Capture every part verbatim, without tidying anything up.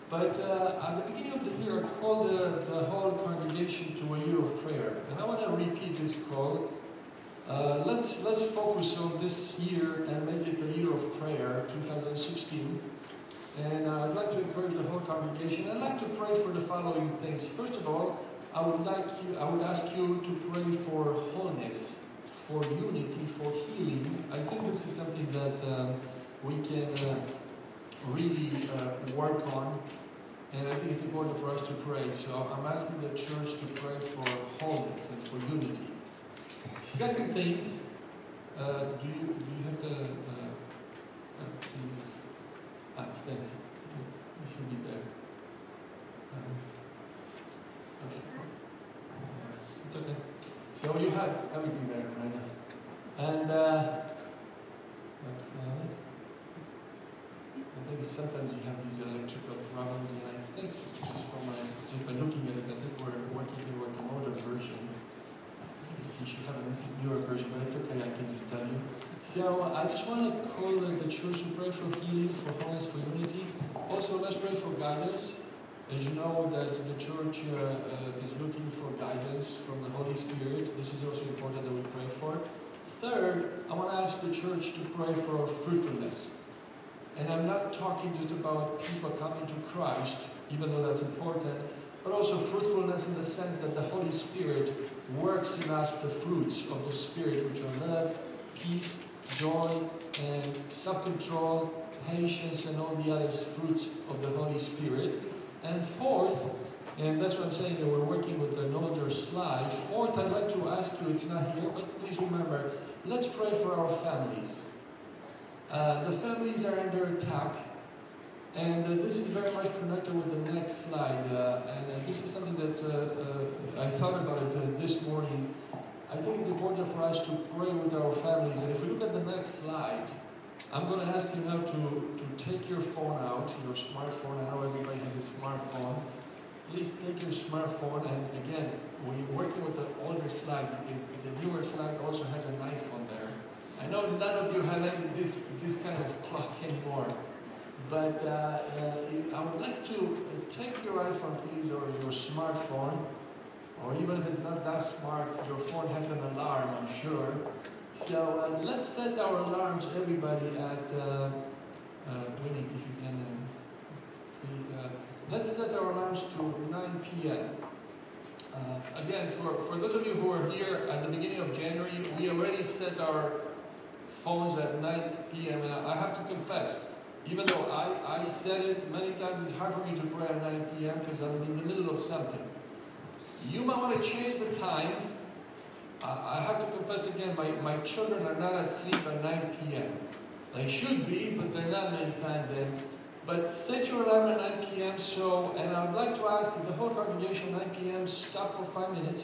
But uh, at the beginning of the year, I called the, the whole congregation to a year of prayer. And I want to repeat this call. Uh, let's, let's focus on this year and make it a year of prayer, two thousand sixteen. And uh, I'd like to encourage the whole congregation. I'd like to pray for the following things. First of all, I would like you, I would ask you to pray for wholeness, for unity, for healing. I think this is something that uh, we can uh, really uh, work on. And I think it's important for us to pray. So I'm asking the church to pray for wholeness and for unity. Second thing, uh, do you do you have the uh, uh, ah thanks. This should be there. Um, okay. Uh, it's okay. So you have everything there right now, and uh, okay. I think sometimes you have these electrical problems, and I think just from my just by looking at it, I think we're working here with an older version. You should have a newer version, but it's okay, I can just tell you. So I just want to call the church to pray for healing, for wholeness, for unity. Also, let's pray for guidance. As you know that the church uh, uh, is looking for guidance from the Holy Spirit. This is also important that we pray for. Third, I want to ask the church to pray for fruitfulness. And I'm not talking just about people coming to Christ, even though that's important, but also fruitfulness in the sense that the Holy Spirit works in us the fruits of the Spirit, which are love, peace, joy, and self-control, patience, and all the other fruits of the Holy Spirit. And fourth, and that's what I'm saying, that we're working with an older slide. Fourth, I'd like to ask you, it's not here, but please remember, let's pray for our families. Uh, the families are under attack. And uh, this is very much connected with the next slide. Uh, and uh, this is something that uh, uh, I thought about it uh, this morning. I think it's important for us to pray with our families. And if we look at the next slide, I'm going to ask you now to, to take your phone out, your smartphone. I know everybody has a smartphone. Please take your smartphone. And again, we're working with the older slide because the newer slide also has an iPhone there. I know none of you have any, this, this kind of clock anymore. But uh, uh, I would like to take your iPhone, please, or your smartphone, or even if it's not that smart, your phone has an alarm, I'm sure. So uh, let's set our alarms, everybody, at, uh, uh, Winnie, if you can, uh, we, uh, let's set our alarms to nine p m Uh, again, for, for those of you who are here at the beginning of January, we already set our phones at nine p m and I, I have to confess, even though I, I said it many times, it's hard for me to pray at nine p m because I'm in the middle of something. You might want to change the time. I, I have to confess again, my, my children are not asleep at nine p m They should be, but they're not many times in. But set your alarm at nine p m so, and I would like to ask the whole congregation, nine p m stop for five minutes.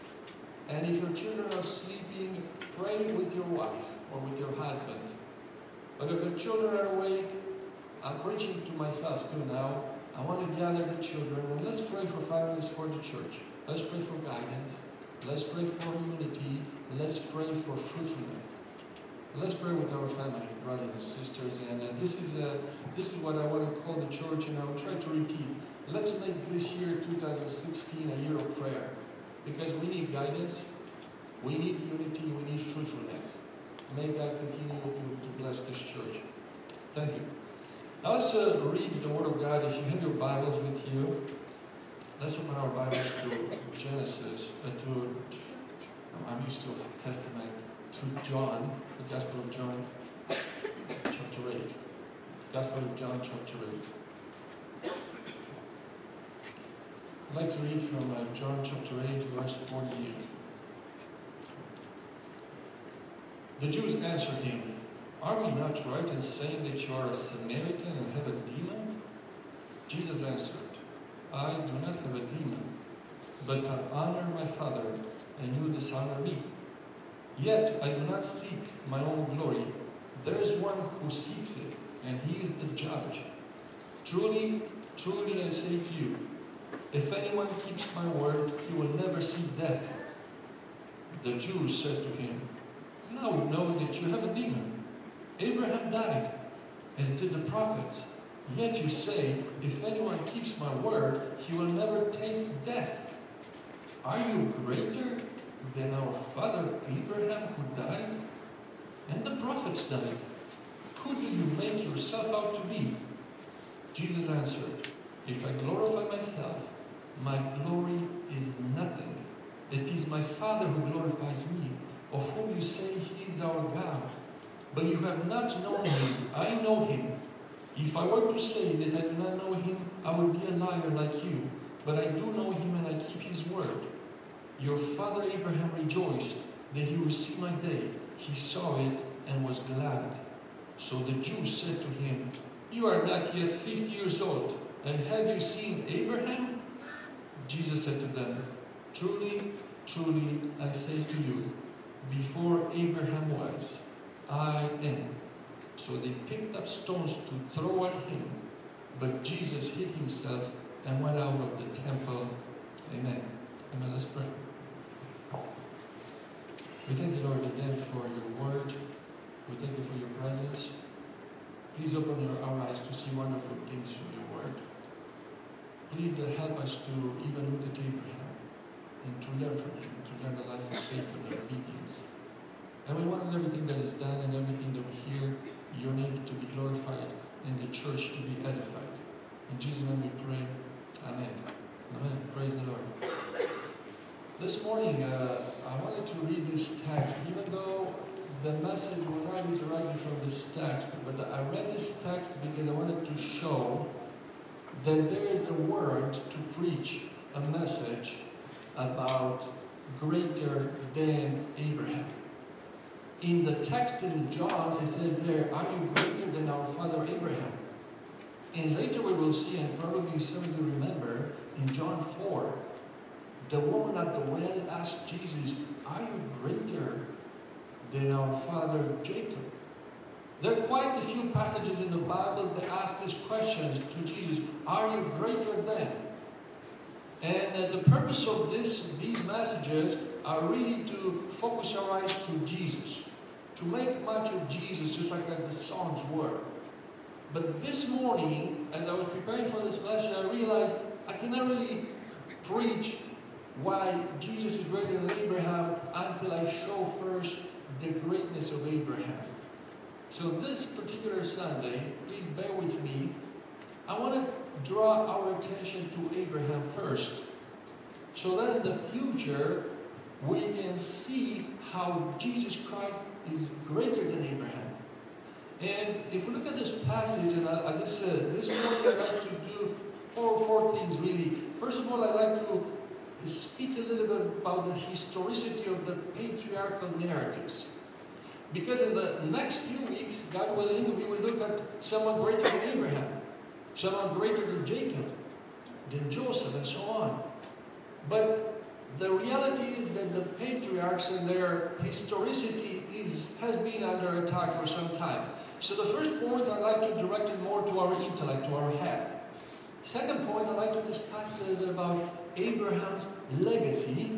And if your children are sleeping, pray with your wife or with your husband. But if the children are awake, I'm preaching to myself too now. I want to gather the children and let's pray for five minutes for the church. Let's pray for guidance. Let's pray for unity. Let's pray for fruitfulness. Let's pray with our family, brothers and sisters. And uh, this is uh, this is what I want to call the church, and I will try to repeat. Let's make this year, two thousand sixteen, a year of prayer, because we need guidance, we need unity, we need fruitfulness. May God continue to, to bless this church. Thank you. Now let's uh, read the Word of God. If you have your Bibles with you, let's open our Bibles to Genesis, uh, to, I'm used to Testament, to John, the Gospel of John, chapter eight. Gospel of John, chapter eight. I'd like to read from uh, John chapter eight, verse forty-eight. The Jews answered him, "Are we not right in saying that you are a Samaritan and have a demon?" Jesus answered, "I do not have a demon, but I honor my Father, and you dishonor me. Yet I do not seek my own glory. There is one who seeks it, and he is the judge. Truly, truly I say to you, if anyone keeps my word, he will never see death." The Jews said to him, "Now we know that you have a demon. Abraham died, as did the prophets, Yet you say, if anyone keeps my word, he will never taste death. Are you greater than our father Abraham, who died? And the prophets died. Who do you make yourself out to be? Jesus answered, if I glorify myself, my glory is nothing. It is my Father who glorifies me, of whom you say he is our God. But you have not known him. I know him. If I were to say that I do not know him, I would be a liar like you. But I do know him and I keep his word. Your father Abraham rejoiced that he would see my day. He saw it and was glad. So the Jews said to him, you are not yet fifty years old, and have you seen Abraham? Jesus said to them, truly, truly, I say to you, before Abraham was, I am. So they picked up stones to throw at him, but Jesus hid himself and went out of the temple. Amen. Amen. Let's pray. We thank you, Lord, again for your word. We thank you for your presence. Please open your, our eyes to see wonderful things from your word. Please uh, help us to even look at Abraham and to learn from him, to learn the life of faith and obedience. And we want everything that is done and everything that we hear, your name to be glorified and the church to be edified. In Jesus' name we pray. Amen. Amen. Praise the Lord. This morning, uh, I wanted to read this text, even though the message will not be directly from this text, but I read this text because I wanted to show that there is a word to preach a message about greater than Abraham. In the text in John, it says there, are you greater than our father Abraham? And later we will see, and probably some of you remember, in John four, the woman at the well asked Jesus, are you greater than our father Jacob? There are quite a few passages in the Bible that ask this question to Jesus, are you greater than? And uh, the purpose of this, these messages are really to focus our eyes to Jesus, to make much of Jesus, just like uh, the songs were. But this morning, as I was preparing for this message, I realized I cannot really preach why Jesus is greater than Abraham until I show first the greatness of Abraham. So this particular Sunday, please bear with me, I want to draw our attention to Abraham first, so that in the future we can see how Jesus Christ is greater than Abraham. And if we look at this passage, and I, I this, uh, this morning I'd like to do four, four things really. First of all, I'd like to speak a little bit about the historicity of the patriarchal narratives. Because in the next few weeks, God willing, we will look at someone greater than Abraham, someone greater than Jacob, than Joseph, and so on. But the reality is that the patriarchs and their historicity is, has been under attack for some time. So the first point, I'd like to direct it more to our intellect, to our head. Second point, I'd like to discuss a little bit about Abraham's legacy.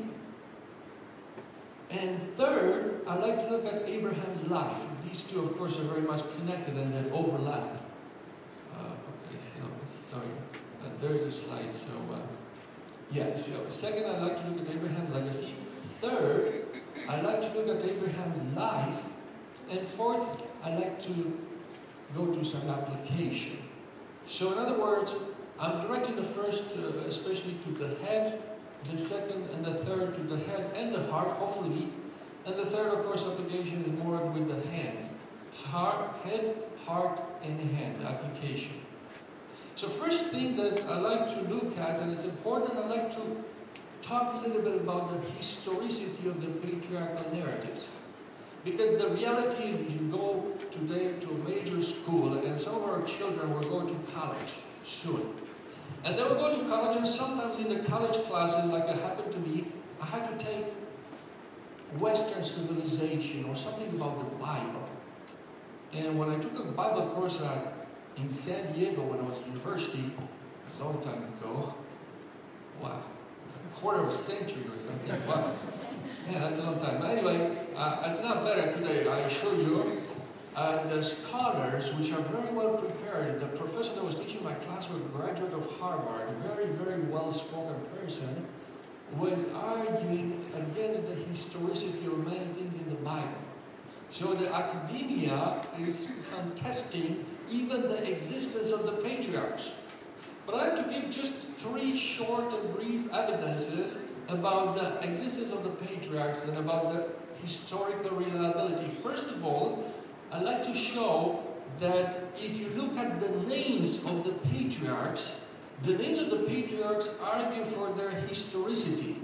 And third, I'd like to look at Abraham's life. These two, of course, are very much connected and they overlap. Uh, okay, so, sorry. Uh, there's a slide, so... Uh, yeah, so second, I'd like to look at Abraham's legacy. Third, I'd like to look at Abraham's life. And fourth, I'd like to go to some application. So in other words, I'm directing the first, uh, especially to the head, the second and the third to the head and the heart, hopefully. And the third, of course, application is more with the hand. Heart, head, heart, and hand, application. So first thing that I like to look at, and it's important, I like to talk a little bit about the historicity of the patriarchal narratives. Because the reality is, if you go today to a major school, and some of our children will go to college soon. And they will go to college, and sometimes in the college classes, like it happened to me, I had to take Western civilization or something about the Bible. And when I took a Bible course at in San Diego when I was at university, a long time ago, wow, a quarter of a century or something, wow. Yeah, that's a long time. But anyway, uh, it's not better today, I assure you. and uh, scholars which are very well prepared. The professor that was teaching my class was a graduate of Harvard, a very, very well-spoken person, was arguing against the historicity of many things in the Bible. So the academia is contesting even the existence of the patriarchs. But I have to give just three short and brief evidences about the existence of the patriarchs and about the historical reliability. First of all, I'd like to show that if you look at the names of the patriarchs, the names of the patriarchs argue for their historicity.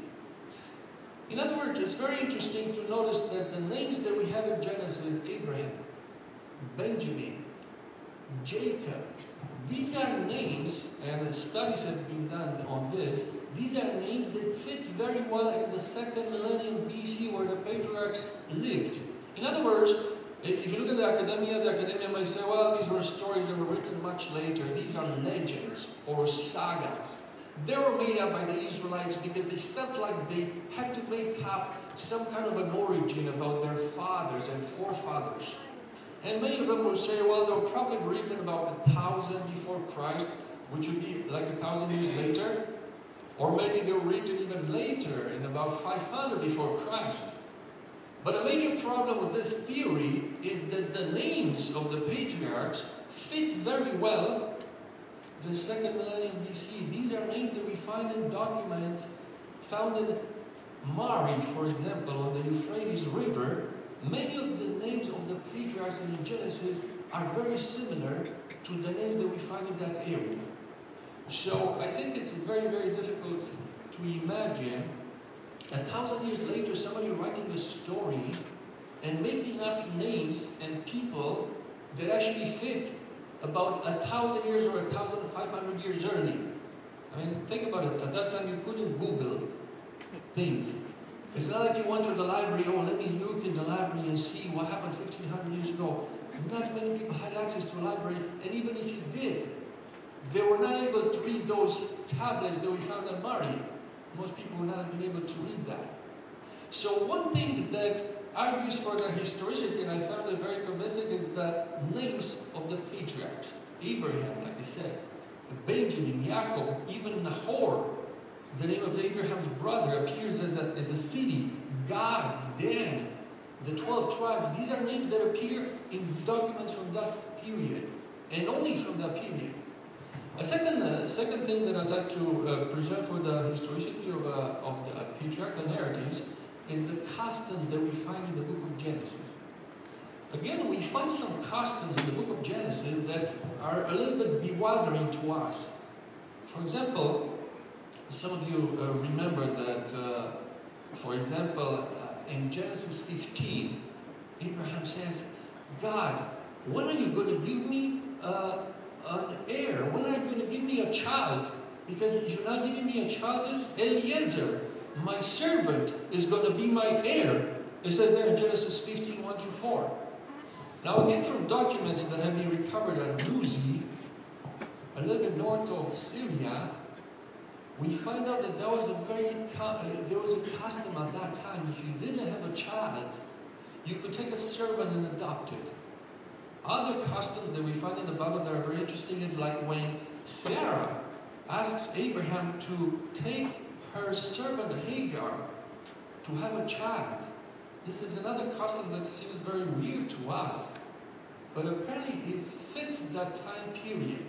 In other words, it's very interesting to notice that the names that we have in Genesis, Abraham, Benjamin, Jacob, these are names, and studies have been done on this, these are names that fit very well in the second millennium B C where the patriarchs lived. In other words, if you look at the academia, the academia might say, well, these were stories that were written much later. These are legends or sagas. They were made up by the Israelites because they felt like they had to make up some kind of an origin about their fathers and forefathers. And many of them will say, well, they were probably written about a thousand before Christ, which would be like a thousand years later. Or maybe they were written even later, in about five hundred before Christ. But a major problem with this theory is that the names of the patriarchs fit very well the second millennium B C. These are names that we find in documents found in Mari, for example, on the Euphrates River. Many of the names of the patriarchs in Genesis are very similar to the names that we find in that area. So I think it's very, very difficult to imagine a thousand years later somebody writing a story and making up names and people that actually fit about a thousand years or a thousand five hundred years early. I mean, think about it. At that time you couldn't Google things. It's not like you went to the library, oh, let me look in the library and see what happened fifteen hundred years ago. Not many people had access to a library, and even if you did, they were not able to read those tablets that we found at Mari. Most people were not able to read that. So one thing that argues for the historicity, and I found it very convincing, is the names of the patriarchs. Abraham, like I said, Benjamin, Yaakov, even Nahor, the name of Abraham's brother, appears as a, as a city. Gad, Dan, the twelve tribes. These are names that appear in documents from that period, and only from that period. A second, uh, second thing that I'd like to uh, present for the historicity of, uh, of the uh, patriarchal narratives is the customs that we find in the book of Genesis. Again, we find some customs in the book of Genesis that are a little bit bewildering to us. For example, some of you uh, remember that, uh, for example, uh, in Genesis fifteen, Abraham says, God, when are you going to give me uh, an heir? When are you going to give me a child? Because if you're not giving me a child, this Eliezer, my servant, is going to be my heir. It says there in Genesis fifteen, one through four. Now again, from documents that have been recovered at Luzi, a little bit north of Syria, we find out that there was a very uh, there was a custom at that time. If you didn't have a child, you could take a servant and adopt it. Other customs that we find in the Bible that are very interesting is like when Sarah asks Abraham to take her servant Hagar to have a child. This is another custom that seems very weird to us, but apparently it fits that time period.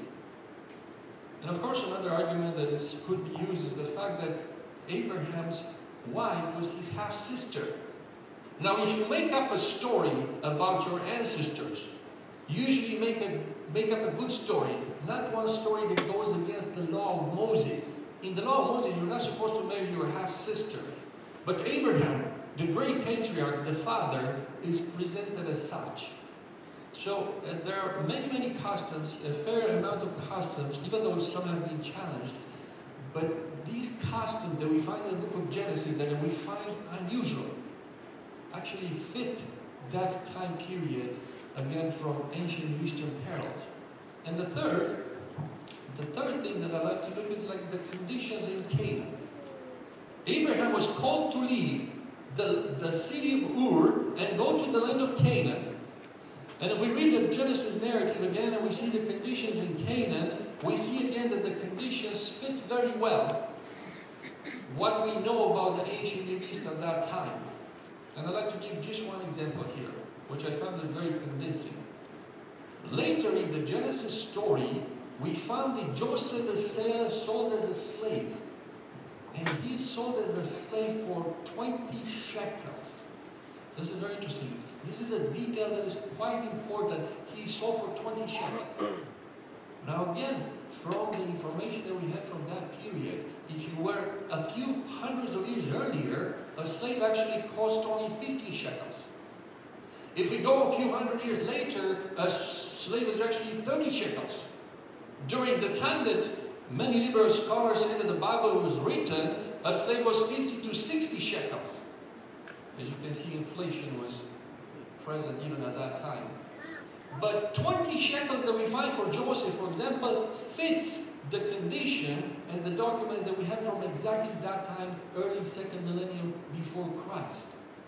And of course, another argument that is, could be used is the fact that Abraham's wife was his half-sister. Now, if you make up a story about your ancestors, usually make, a, make up a good story, not one story that goes against the law of Moses. In the law of Moses, you're not supposed to marry your half-sister. But Abraham, the great patriarch, the father, is presented as such. So uh, there are many, many customs, a fair amount of customs, even though some have been challenged. But these customs that we find in the book of Genesis, that we find unusual, actually fit that time period, again, from ancient Eastern parallels. And the third, the third thing that I like to look is like the conditions in Canaan. Abraham was called to leave the, the city of Ur and go to the land of Canaan. And if we read the Genesis narrative again and we see the conditions in Canaan, we see again that the conditions fit very well what we know about the ancient Near East at that time. And I'd like to give just one example here, which I found it very convincing. Later in the Genesis story, we found that Joseph is sold as a slave. And he is sold as a slave for twenty shekels. This is very interesting. This is a detail that is quite important. He is sold for twenty shekels. Now again, from the information that we have from that period, if you were a few hundreds of years earlier, a slave actually cost only fifteen shekels. If we go a few hundred years later, a slave is actually thirty shekels. During the time that many liberal scholars say that the Bible was written, a slave was fifty to sixty shekels. As you can see, inflation was present even at that time. But twenty shekels that we find for Joseph, for example, fits the condition and the documents that we have from exactly that time, early second millennium before Christ.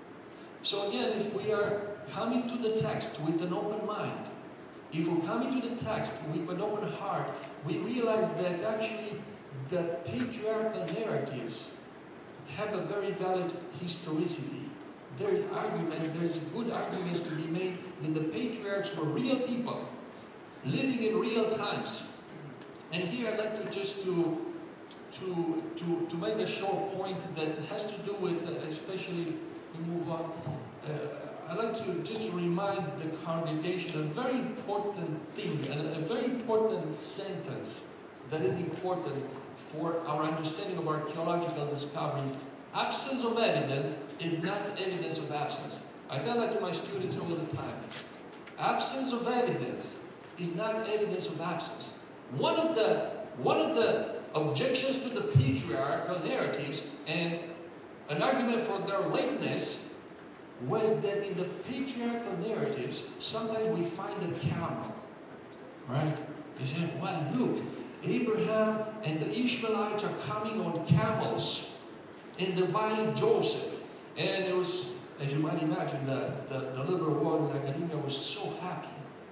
So again, if we are coming to the text with an open mind, if we're coming to the text with an open heart, we realize that actually the patriarchal narratives have a very valid historicity. There's argument, there's good arguments to be made that the patriarchs were real people, living in real times. And here I'd like to just to, to, to, to make a short point that has to do with, uh, especially, we move on, uh, I'd like to just remind the congregation a very important thing, and a very important sentence that is important for our understanding of archaeological discoveries. Absence of evidence is not evidence of absence. I tell that to my students all the time. Absence of evidence is not evidence of absence. One of the, one of the objections to the patriarchal narratives and an argument for their lateness was that in the patriarchal narratives, sometimes we find a camel, right? They say, well, look, Abraham and the Ishmaelites are coming on camels, and they're buying Joseph. And it was, as you might imagine, the, the, the liberal world in academia was so happy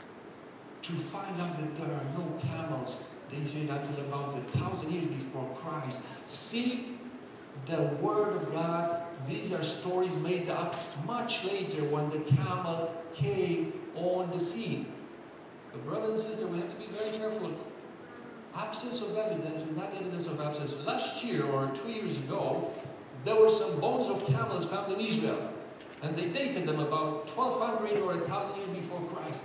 to find out that there are no camels. They said until about a thousand years before Christ. See, the Word of God, these are stories made up much later when the camel came on the scene. But brothers and sisters, we have to be very careful. Absence of evidence is not evidence of absence. Last year or two years ago, there were some bones of camels found in Israel. And they dated them about twelve hundred or one thousand years before Christ.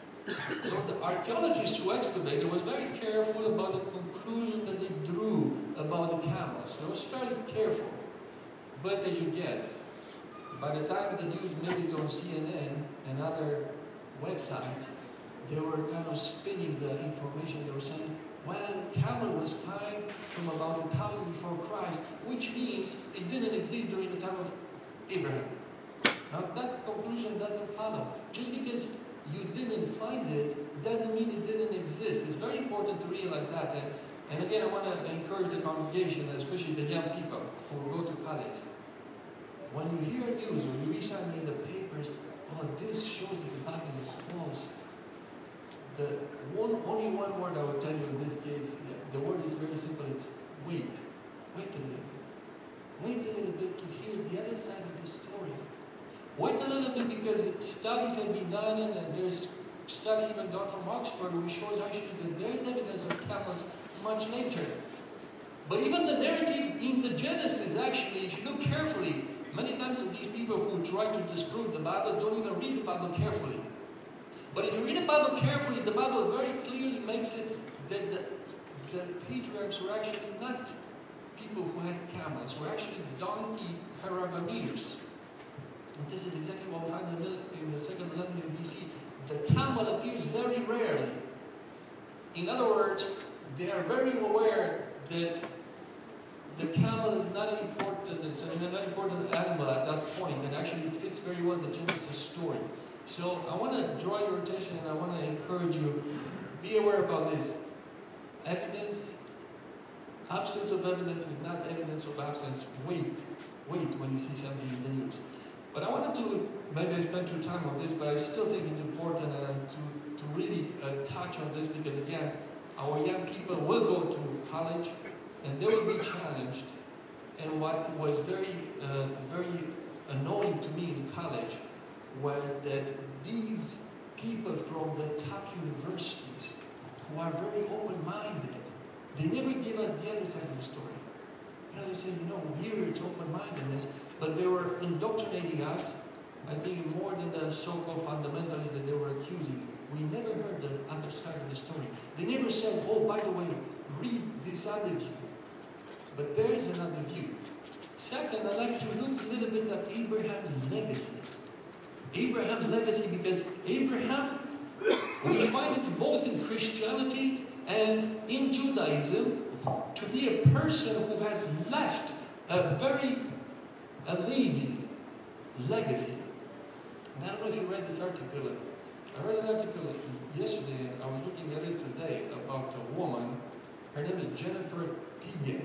So the archaeologists who excavated was very careful about the conclusion that they drew about the camels. So it was fairly careful. But as you guess, by the time the news made it on C N N and other websites, they were kind of spinning the information. They were saying, well, the camel was found from about a thousand before Christ, which means it didn't exist during the time of Abraham. Now that conclusion doesn't follow. Just because you didn't find it doesn't mean it didn't exist. It's very important to realize that. And, and again, I want to encourage the congregation, especially the young people who will go to college. When you hear news or you read something in the papers, oh, this shows that the Bible is false. The one, only one word I would tell you in this case, the word is very simple, it's wait. Wait a little bit. Wait a little bit to hear the other side of the story. Wait a little bit because studies have been done, and there's study even done from Oxford which shows actually that there's evidence of camels much later. But even the narrative in the Genesis, actually, if you look carefully, many times these people who try to disprove the Bible don't even read the Bible carefully. But if you read the Bible carefully, the Bible very clearly makes it that the, the patriarchs were actually not people who had camels, were actually donkey caravaneers. And this is exactly what we find in the, in the second millennium B C. The camel appears very rarely. In other words, they are very aware that the camel is not an important, it's an important animal at that point, and actually it fits very well the Genesis story. So I want to draw your attention and I want to encourage you, be aware about this. Evidence, absence of evidence is not evidence of absence. Wait, wait when you see something in the news. But I wanted to, maybe I spent too time on this, but I still think it's important uh, to, to really uh, touch on this, because again, our young people will go to college and they will be challenged. And what was very, uh, very annoying to me in college was that these people from the top universities who are very open-minded, they never give us the other side of the story. You know, they say, you know, here it's open-mindedness, but they were indoctrinating us, I think, more than the so-called fundamentalists that they were accusing. We never heard the other side of the story. They never said, oh, by the way, read this other view. But there is another view. Second, I'd like to look a little bit at Abraham's legacy. Abraham's legacy, because Abraham, we find it both in Christianity and in Judaism to be a person who has left a very amazing legacy. And I don't know if you read this article. I read an article yesterday, I was looking at it today, about a woman. Her name is Jennifer Tigen.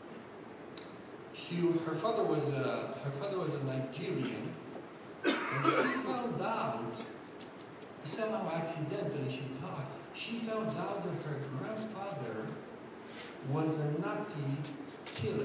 She, her father was a, her father was a Nigerian, and she found out, somehow accidentally she thought, she found out that her grandfather was a Nazi killer.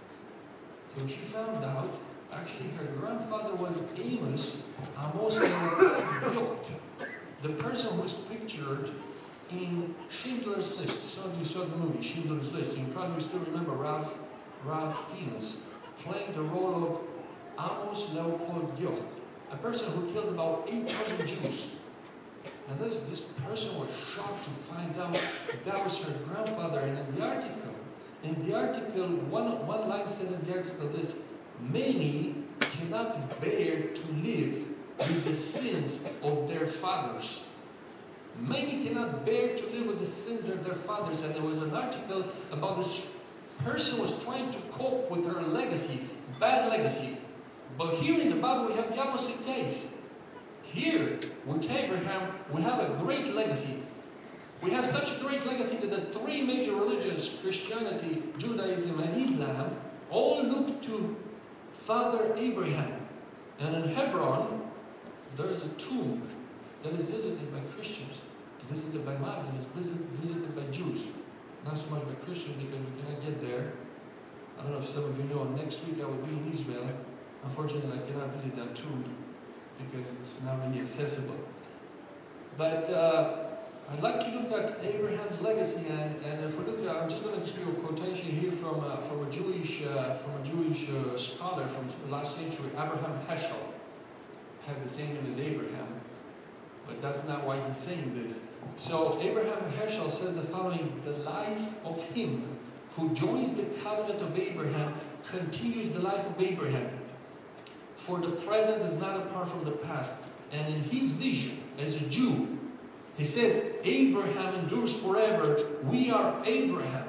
So she found out, actually her grandfather was Amos Amos Yocht, the person who was pictured in Schindler's List. Some of you saw the movie Schindler's List, and you probably still remember Ralph, Ralph Fiennes playing the role of Amos Leopold Yocht, a person who killed about eight hundred Jews. And this, this person was shocked to find out that was her grandfather. And in the article, in the article, one, one line said in the article this: many cannot bear to live with the sins of their fathers. Many cannot bear to live with the sins of their fathers. And there was an article about this person was trying to cope with her legacy, bad legacy. But here in the Bible we have the opposite case. Here, with Abraham, we have a great legacy. We have such a great legacy that the three major religions, Christianity, Judaism, and Islam, all look to Father Abraham. And in Hebron, there's a tomb that is visited by Christians, visited by Muslims, visited by Jews. Not so much by Christians because we cannot get there. I don't know if some of you know, next week I will be in Israel. Unfortunately, I cannot visit that tomb because it's not really accessible. But uh, I'd like to look at Abraham's legacy, and, and if we look at, I'm just going to give you a quotation here from uh, from a Jewish uh, from a Jewish uh, scholar from the last century, Abraham Heschel. Has the same name as Abraham, but that's not why he's saying this. So Abraham Heschel says the following: the life of him who joins the covenant of Abraham continues the life of Abraham. For the present is not apart from the past. And in his vision, as a Jew, he says, Abraham endures forever. We are Abraham.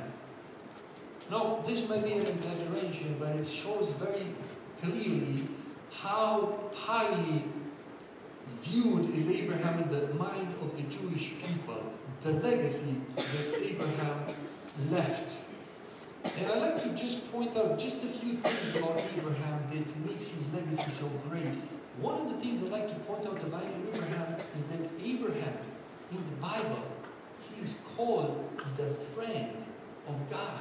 No, this may be an exaggeration, but it shows very clearly how highly viewed is Abraham in the mind of the Jewish people, the legacy that Abraham left. And I'd like to just point out just a few things about Abraham that makes his legacy so great. One of the things I'd like to point out about Abraham is that Abraham, in the Bible, he is called the friend of God.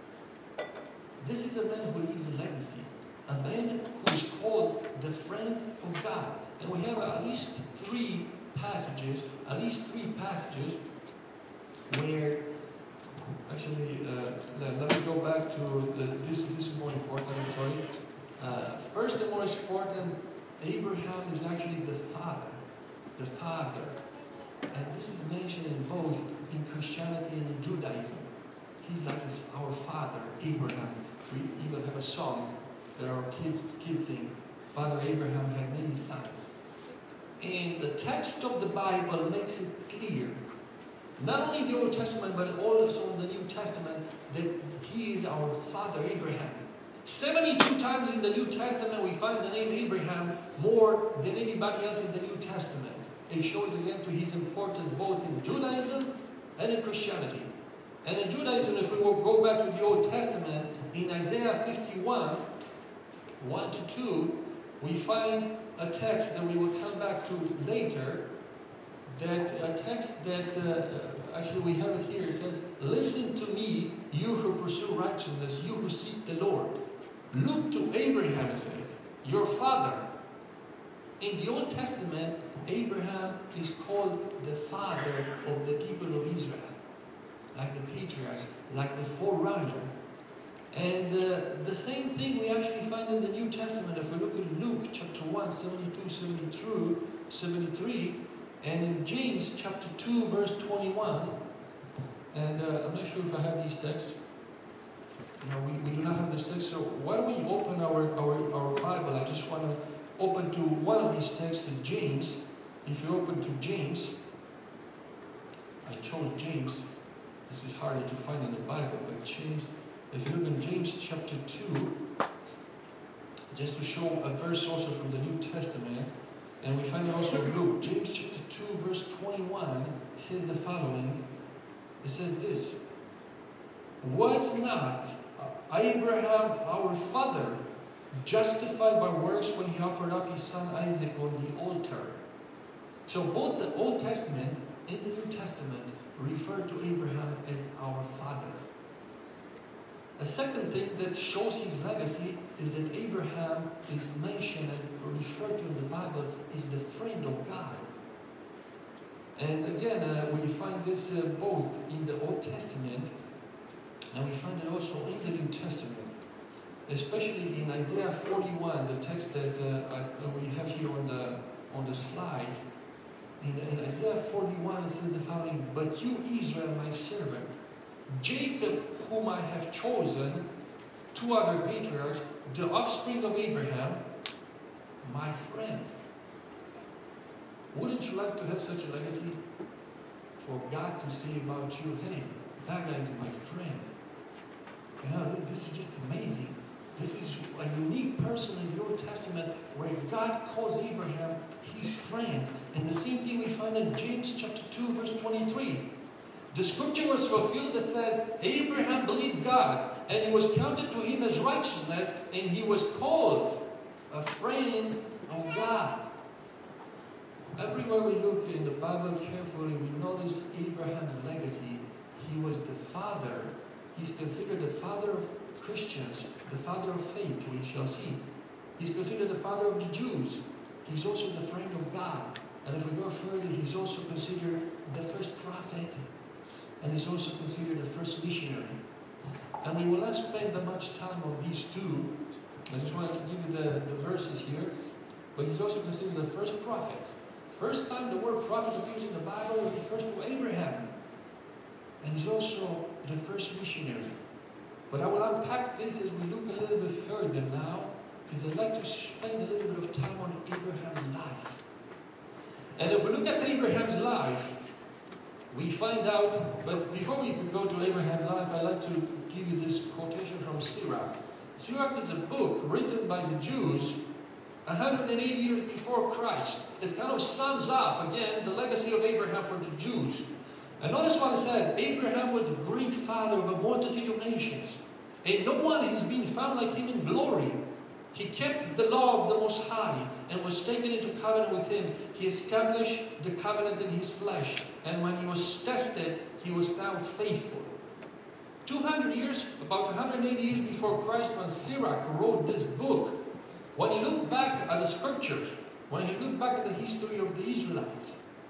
This is a man who leaves a legacy. A man who is called the friend of God. And we have at least three passages, at least three passages where Actually, uh, let, let me go back to the, this. This is more important. I'm sorry. Uh, first and most important, Abraham is actually the father, the father, and this is mentioned in both in Christianity and in Judaism. He's like this, our father, Abraham. We even have a song that our kids kids sing. Father Abraham had many sons. And the text of the Bible makes it clear. Not only the Old Testament, but also in the New Testament, that he is our father Abraham. seventy-two times in the New Testament we find the name Abraham more than anybody else in the New Testament. It shows again to his importance both in Judaism and in Christianity. And in Judaism, if we will go back to the Old Testament, in Isaiah fifty-one, one to two, we find a text that we will come back to later, that a text that, uh, actually we have it here, it says, "Listen to me, you who pursue righteousness, you who seek the Lord. Look to Abraham," it says, "your father." In the Old Testament, Abraham is called the father of the people of Israel, like the patriarchs, like the forerunner. And uh, the same thing we actually find in the New Testament. If we look at Luke chapter one, seventy-two, seventy-three, seventy-three, and in James chapter two, verse twenty-one, and uh, I'm not sure if I have these texts. No, we, we do not have this text, so why don't we open our, our, our Bible? I just want to open to one of these texts in James. If you open to James, I chose James. This is harder to find in the Bible, but James, if you look in James chapter two, just to show a verse also from the New Testament, and we find it also in Luke, James chapter two, verse twenty-one, says the following. It says this: "Was not Abraham our father justified by works when he offered up his son Isaac on the altar?" So both the Old Testament and the New Testament refer to Abraham as our father. A second thing that shows his legacy is that Abraham is mentioned and referred to in the Bible as the friend of God. And again, uh, we find this uh, both in the Old Testament, and we find it also in the New Testament. Especially in Isaiah forty-one, the text that uh, I, we have here on the, on the slide. In, in Isaiah forty-one, it says the following: "But you, Israel, my servant, Jacob, whom I have chosen," two other patriarchs, "the offspring of Abraham, my friend." Wouldn't you like to have such a legacy? For God to say about you, "Hey, that guy is my friend." You know, this is just amazing. This is a unique person in the Old Testament where God calls Abraham his friend. And the same thing we find in James chapter two, verse twenty-three. The scripture was fulfilled that says, "Abraham believed God, and it was counted to him as righteousness, and he was called a friend of God." Everywhere we look in the Bible carefully, we notice Abraham's legacy. He was the father. He's considered the father of Christians, the father of faith, we shall see. He's considered the father of the Jews. He's also the friend of God. And if we go further, he's also considered the first prophet. And he's also considered the first missionary. And we will not spend that much time on these two. I just wanted to give you the, the verses here. But he's also considered the first prophet. First time the word prophet appears in the Bible refers to Abraham. And he's also the first missionary. But I will unpack this as we look a little bit further now, because I'd like to spend a little bit of time on Abraham's life. And if we look at Abraham's life, we find out, but before we go to Abraham's life, I'd like to give you this quotation from Sirach. Sirach is a book written by the Jews one hundred eighty years before Christ. It kind of sums up, again, the legacy of Abraham for the Jews. And notice what it says: "Abraham was the great father of a multitude of nations, and no one has been found like him in glory. He kept the law of the Most High and was taken into covenant with him. He established the covenant in his flesh, and when he was tested, he was found faithful." two hundred years, about one hundred eighty years before Christ, when Sirach wrote this book, when he looked back at the scriptures, when he looked back at the history of the Israelites,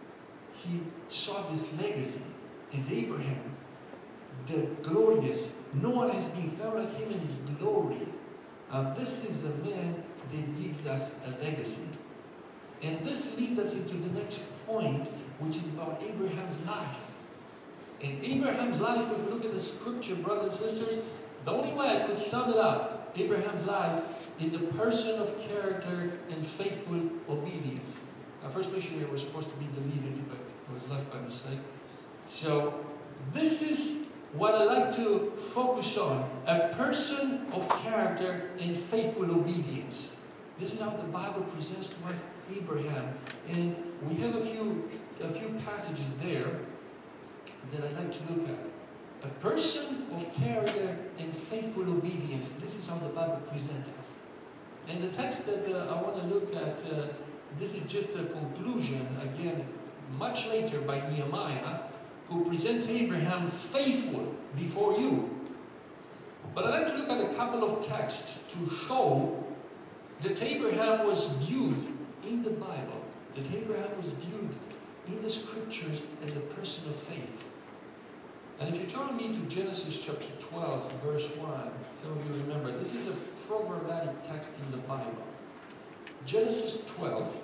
he saw this legacy as Abraham, the glorious. No one has been found like him in glory. Uh, this is a man that gives us a legacy. And this leads us into the next point, which is about Abraham's life. In Abraham's life, if we look at the scripture, brothers and sisters, the only way I could sum it up, Abraham's life is a person of character and faithful obedience. Our first missionary was supposed to be deleted, but it was left by mistake. So, this is what I like to focus on. A person of character and faithful obedience. This is how the Bible presents to us Abraham. And we have a few, a few passages there that I'd like to look at. A person of character and faithful obedience. This is how the Bible presents us. And the text that uh, I want to look at, uh, this is just a conclusion, again, much later by Nehemiah, who presents Abraham faithful before you. But I'd like to look at a couple of texts to show that Abraham was viewed in the Bible, that Abraham was viewed in the scriptures as a person of faith. And if you turn me to Genesis chapter twelve, verse one, some of you remember, this is a programmatic text in the Bible. Genesis twelve,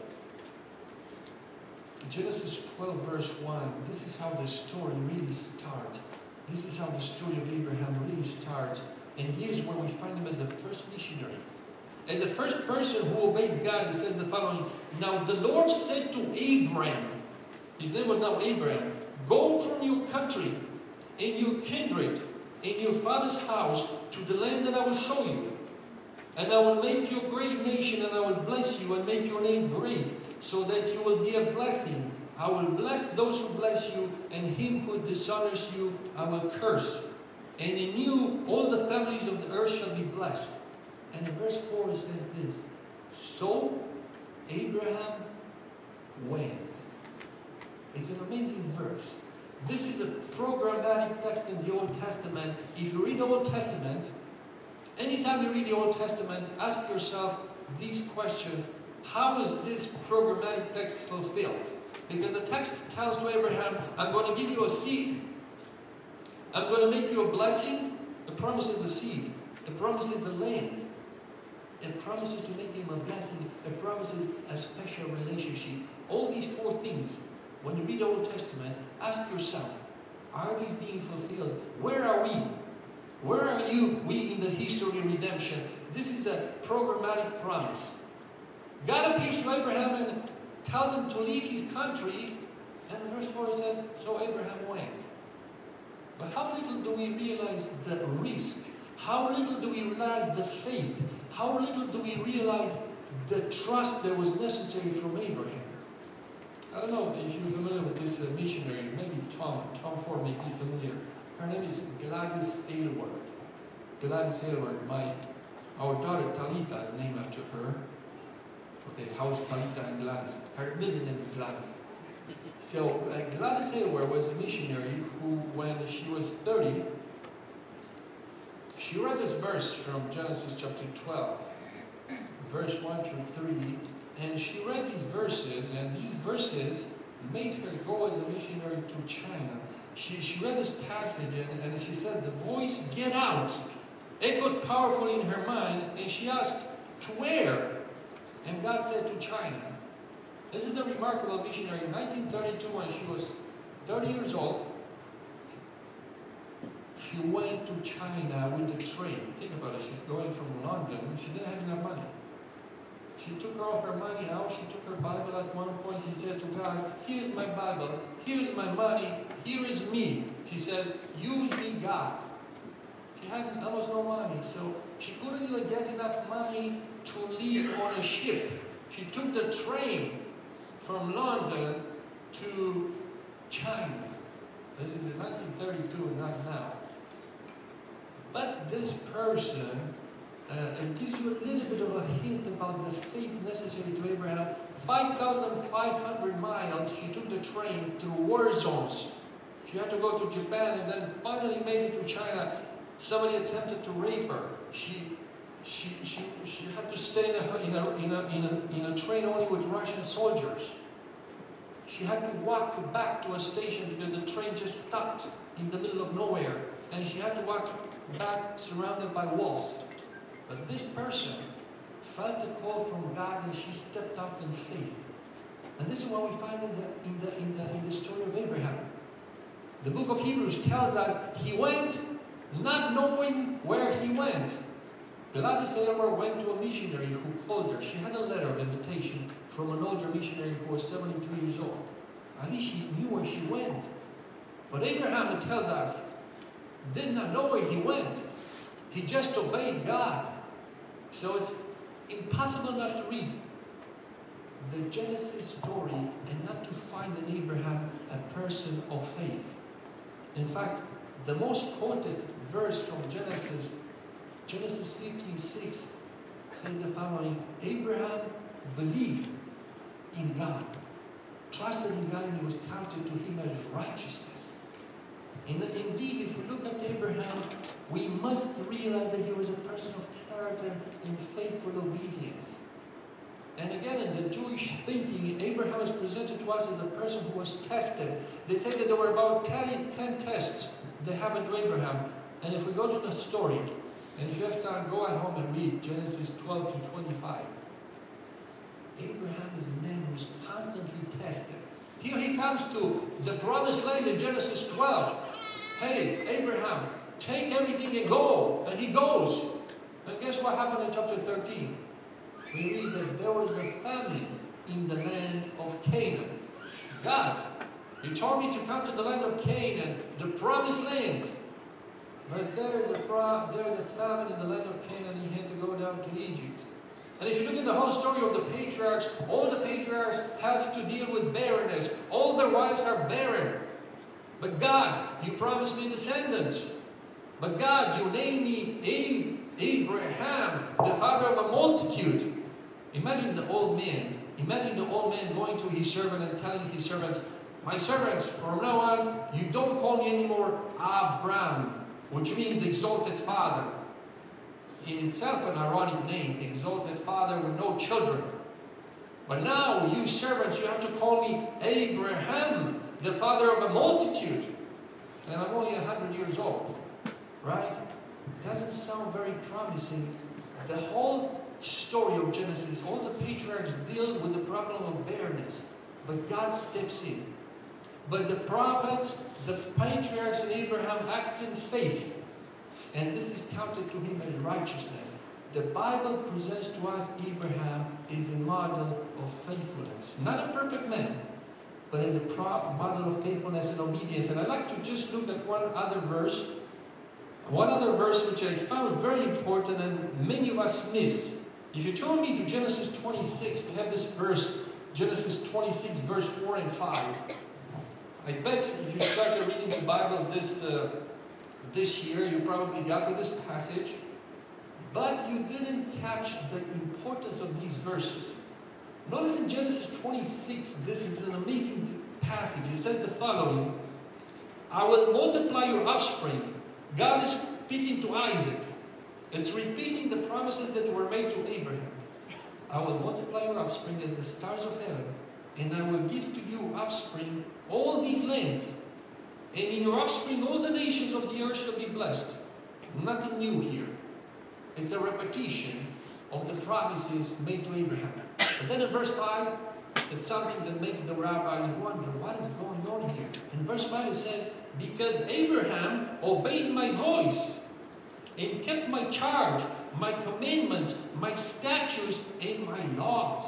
Genesis twelve, verse one, this is how the story really starts. This is how the story of Abraham really starts. And here's where we find him as the first missionary. As the first person who obeys God, it says the following: Now the Lord said to Abram, his name was now Abram, go from your country, in your kindred, in your father's house, to the land that I will show you. And I will make you a great nation, and I will bless you and make your name great, so that you will be a blessing. I will bless those who bless you, and him who dishonors you I will curse. And in you all the families of the earth shall be blessed. And in verse four it says this: So Abraham went. It's an amazing verse. This is a programmatic text in the Old Testament. If you read the Old Testament, anytime you read the Old Testament, ask yourself these questions. How is this programmatic text fulfilled? Because the text tells to Abraham, I'm going to give you a seed. I'm going to make you a blessing. The promise is a seed. The promise is the land. It promises to make him a blessing. It promises a special relationship. All these four things, when you read the Old Testament, ask yourself, are these being fulfilled? Where are we? Where are you, we in the history of redemption? This is a programmatic promise. God appears to Abraham and tells him to leave his country. And in verse four it says, so Abraham went. But how little do we realize the risk? How little do we realize the faith? How little do we realize the trust that was necessary from Abraham? I don't know if you're familiar with this uh, missionary. Maybe Tom, Tom Ford may be familiar. Her name is Gladys Aylward. Gladys Aylward. My, our daughter Talita is named after her. Okay, how is Talita and Gladys? Her middle name is Gladys. So uh, Gladys Aylward was a missionary who, when she was thirty, she read this verse from Genesis chapter twelve, verse one through three, and she read these verses, and these verses made her go as a missionary to China. She, she read this passage, and, and she said, the voice, get out, echoed powerfully in her mind, and she asked, to where? And God said, to China. This is a remarkable missionary. In nineteen thirty-two, when she was thirty years old, she went to China with the train. Think about it. She's going from London. She didn't have enough money. She took all her money out. She took her Bible at one point. She said to God, here's my Bible. Here's my money. Here is me. She says, use me, God. She had almost no money. So she couldn't even get enough money to leave on a ship. She took the train from London to China. This is in nineteen thirty-two, not now. But this person, uh, it gives you a little bit of a hint about the faith necessary to Abraham. five thousand five hundred miles, she took the train through war zones. She had to go to Japan and then finally made it to China. Somebody attempted to rape her. She, she, she, she had to stay in a, in, a, in, a, in, a, in a train only with Russian soldiers. She had to walk back to a station because the train just stopped in the middle of nowhere. And she had to walk back surrounded by walls. But this person felt the call from God and she stepped out in faith. And this is what we find in the, in the, in the, in the story of Abraham. The book of Hebrews tells us he went not knowing where he went. Gladys Aylward went to a missionary who called her. She had a letter of invitation from an older missionary who was seventy-three years old. At least she knew where she went. But Abraham, it tells us, did not know where he went. He just obeyed God. So it's impossible not to read the Genesis story and not to find in Abraham a person of faith. In fact, the most quoted verse from Genesis, Genesis fifteen six, says the following: Abraham believed in God, trusted in God, and it was counted to him as righteousness. And indeed, if we look at Abraham, we must realize that he was a person of character and faithful obedience. And again, in the Jewish thinking, Abraham is presented to us as a person who was tested. They say that there were about ten, ten tests that happened to Abraham. And if we go to the story, and if you have time, go at home and read Genesis twelve to twenty-five. Abraham is a man who is constantly tested. Here he comes to the promised land in Genesis twelve. Hey, Abraham, take everything and go. And he goes. And guess what happened in chapter thirteen? We read that there was a famine in the land of Canaan. God, you told me to come to the land of Canaan, the promised land. But there is a, pro there is a famine in the land of Canaan, and he had to go down to Egypt. And if you look at the whole story of the patriarchs, all the patriarchs have to deal with barrenness. All their wives are barren. But God, you promised me descendants. But God, you named me Abraham, the father of a multitude. Imagine the old man. Imagine the old man going to his servant and telling his servants, my servants, from now on, you don't call me anymore Abram, which means exalted father. In itself an ironic name, exalted father with no children. But now, you servants, you have to call me Abraham, the father of a multitude. And I'm only a hundred years old. Right? Doesn't sound very promising. The whole story of Genesis, all the patriarchs deal with the problem of barrenness. But God steps in. But the prophets, the patriarchs and Abraham acts in faith. And this is counted to him as righteousness. The Bible presents to us Abraham as a model of faithfulness. Not a perfect man, but as a model of faithfulness and obedience. And I'd like to just look at one other verse. One other verse which I found very important and many of us miss. If you turn me to Genesis twenty-six, we have this verse, Genesis twenty-six, verse four and five. I bet if you started reading the Bible this uh, This year, you probably got to this passage, but you didn't catch the importance of these verses. Notice in Genesis twenty-six, this is an amazing passage. It says the following: I will multiply your offspring. God is speaking to Isaac. It's repeating the promises that were made to Abraham. I will multiply your offspring as the stars of heaven, and I will give to you offspring all these lands. And in your offspring all the nations of the earth shall be blessed. Nothing new here. It's a repetition of the promises made to Abraham. But then in verse five, it's something that makes the rabbis wonder, what is going on here? In verse five it says, because Abraham obeyed my voice and kept my charge, my commandments, my statutes, and my laws.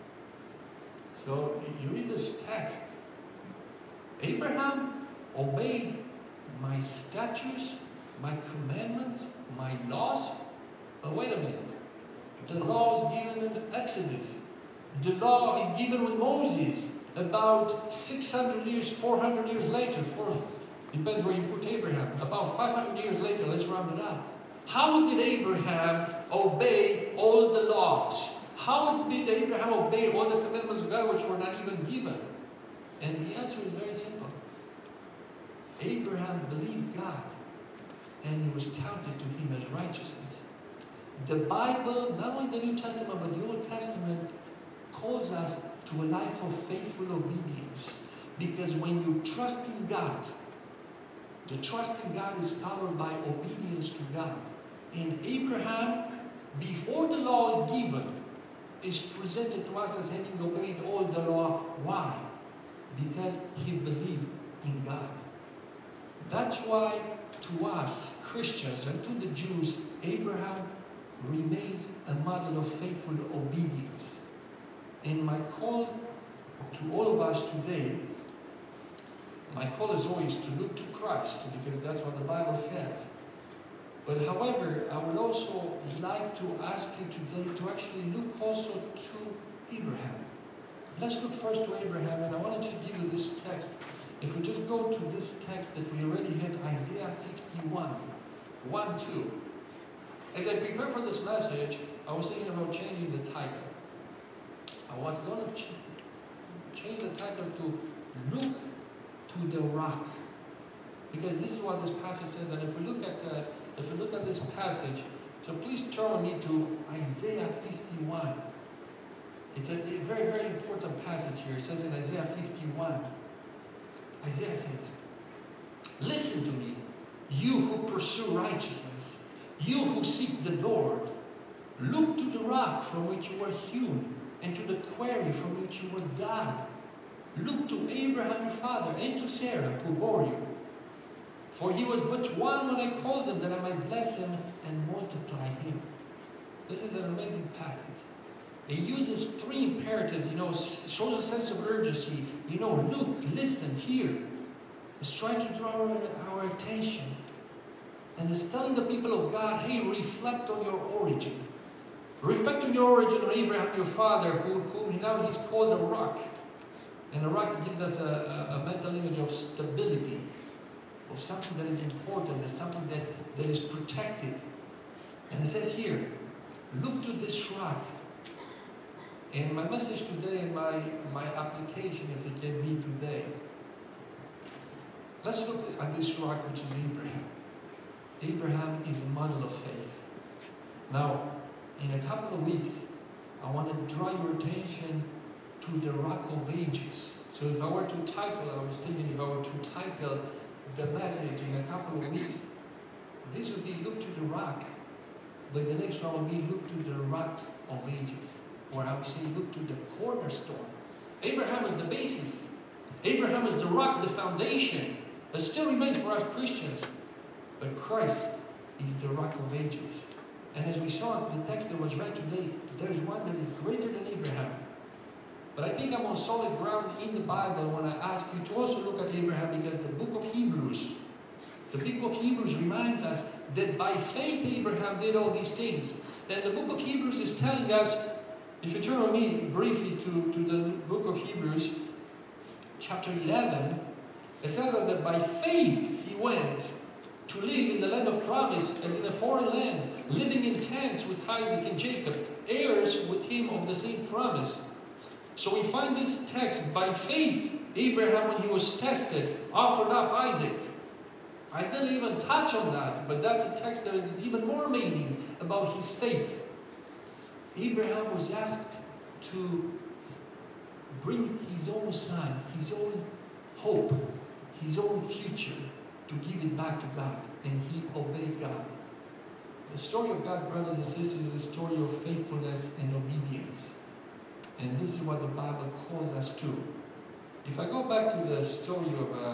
So you read this text. Abraham obeyed my statutes, my commandments, my laws. But wait a minute. The law is given in the Exodus. The law is given with Moses about six hundred years, four hundred years later. Four, depends where you put Abraham. About five hundred years later, let's round it up. How did Abraham obey all the laws? How did Abraham obey all the commandments of God which were not even given? And the answer is very simple. Abraham believed God, and it was counted to him as righteousness. The Bible, not only the New Testament, but the Old Testament, calls us to a life of faithful obedience. Because when you trust in God, the trust in God is followed by obedience to God. And Abraham, before the law is given, is presented to us as having obeyed all the law. Why? Because he believed in God. That's why to us, Christians, and to the Jews, Abraham remains a model of faithful obedience. And my call to all of us today, my call is always to look to Christ, because that's what the Bible says. But however, I would also like to ask you today to actually look also to Abraham. Let's look first to Abraham, and I want to just give you this text. If we just go to this text that we already had, Isaiah fifty-one, one, two. As I prepare for this message, I was thinking about changing the title. I was going to ch change the title to Look to the Rock. Because this is what this passage says, and if we look at the, if we look at this passage, so please turn with me to Isaiah fifty-one. It's a, a very, very important passage here. It says in Isaiah fifty-one, Isaiah says, listen to me, you who pursue righteousness, you who seek the Lord. Look to the rock from which you were hewn, and to the quarry from which you were dug. Look to Abraham your father, and to Sarah who bore you. For he was but one when I called him, that I might bless him and multiply him. This is an amazing passage. It uses three imperatives, you know, shows a sense of urgency. You know, look, listen, hear. It's trying to draw our, our attention. And it's telling the people of God, hey, reflect on your origin. Reflect on your origin on Abraham, your father, who, who now he's called a rock. And a rock gives us a, a, a mental image of stability, of something that is important, of something that, that is protected. And it says here, look to this rock. And my message today, and my, my application, if it can be today, let's look at this rock, which is Abraham. Abraham is a model of faith. Now, in a couple of weeks, I want to draw your attention to the Rock of Ages. So if I were to title, I was thinking if I were to title the message in a couple of weeks, this would be Look to the Rock. But the next one would be Look to the Rock of Ages. Or I would say look to the cornerstone. Abraham is the basis. Abraham is the rock, the foundation that still remains for us Christians. But Christ is the Rock of Ages. And as we saw in the text that was read today, there is one that is greater than Abraham. But I think I'm on solid ground in the Bible when I ask you to also look at Abraham, because the book of Hebrews, the book of Hebrews reminds us that by faith Abraham did all these things. And the book of Hebrews is telling us, if you turn with me briefly to, to the book of Hebrews, chapter eleven, it tells us that by faith he went to live in the land of promise as in a foreign land, living in tents with Isaac and Jacob, heirs with him of the same promise. So we find this text, by faith, Abraham, when he was tested, offered up Isaac. I didn't even touch on that, but that's a text that is even more amazing about his faith. Abraham was asked to bring his own son, his own hope, his own future, to give it back to God, and he obeyed God. The story of God, brothers and sisters, is a story of faithfulness and obedience. And this is what the Bible calls us to. If I go back to the story of uh,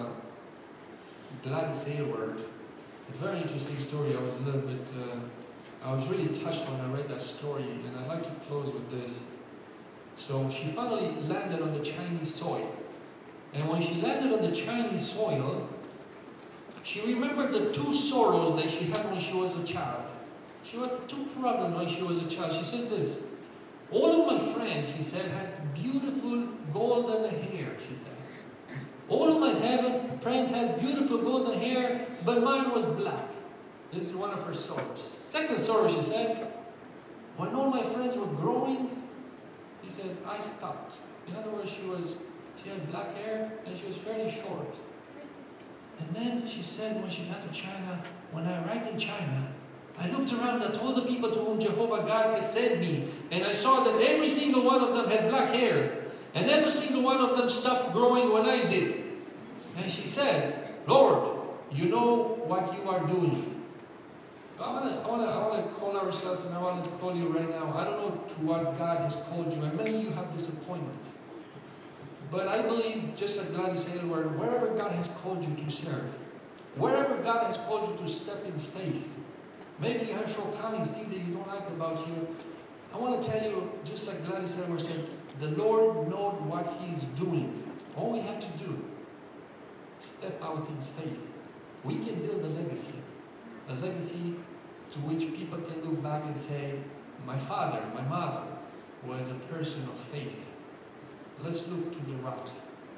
Gladys Aylward, it's a very interesting story. I was a little bit, uh, I was really touched when I read that story, and I'd like to close with this. So she finally landed on the Chinese soil. And when she landed on the Chinese soil, she remembered the two sorrows that she had when she was a child. She had two problems when she was a child. She says this, all of my friends, she said, had beautiful golden hair, she said. All of my heaven friends had beautiful golden hair, but mine was black. This is one of her sorrows. Second sorrow, she said, when all my friends were growing, she said, I stopped. In other words, she was, she had black hair and she was fairly short. And then she said when she got to China, when I arrived in China, I looked around at all the people to whom Jehovah God has sent me, and I saw that every single one of them had black hair, and every single one of them stopped growing when I did. And she said, Lord, you know what you are doing. I want to I wanna, I wanna call ourselves, and I want to call you right now. I don't know to what God has called you, and many of you have disappointment. But I believe, just like Gladys Aylward, wherever God has called you to serve, wherever God has called you to step in faith, maybe you have shortcomings, things that you don't like about you. I want to tell you, just like Gladys Aylward said, the Lord knows what He is doing. All we have to do, step out in faith. We can build a legacy. A legacy to which people can look back and say, my father, my mother was a person of faith. Let's look to the rock.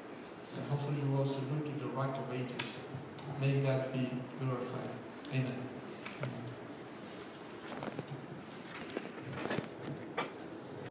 And hopefully you also look to the Rock of Ages. May God be glorified. Amen.